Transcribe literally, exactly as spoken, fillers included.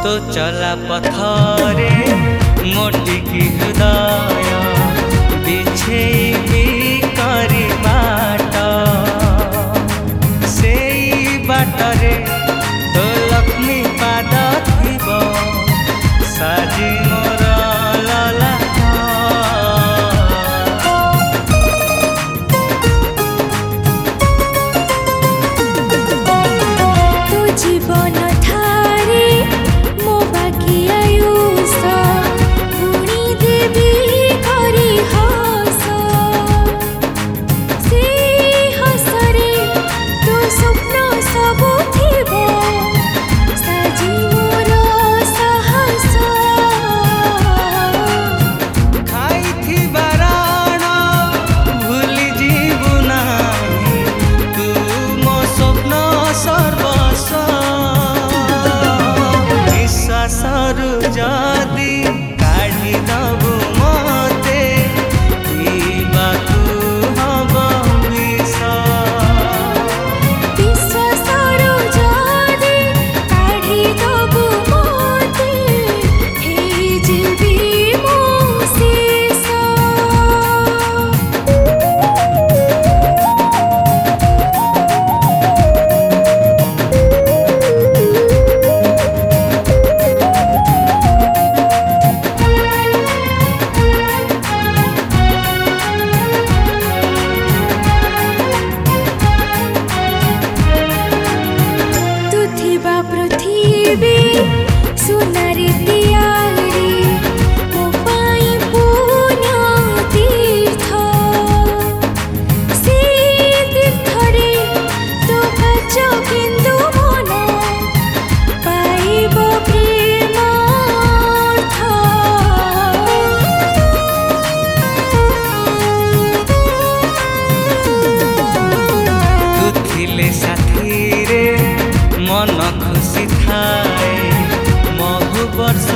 तो चला पथरे मोटिकी हृदय बिछेबी करी बाट से बाटरे तो लक्ष्मी पाद थिब साजी मोर ललाट। तो जीवन ठारे मो बाकी आयुष पुणी देवी करी हस से हसरे तो स्वप्न सबु थिब साजी मोर साहस। खाइथिबा राण भूली जीवु नाही तू मो स्वप्न सर्वस्व निश्वासरु जदि काढ़ी दबु मते पिबाकु हब विष। विश्वासरु जदि काढ़ी दबु मते हेइजिबि मो शेष। तू थिबा पृथ्वी सुनारी दियारी मो पाई पुण्य तीर्थ से तीर्थरे तो काच बिंदु मन पाइब प्रेम अर्थ। तू थिले साथी रे मन खुशी थाए महु वर्ष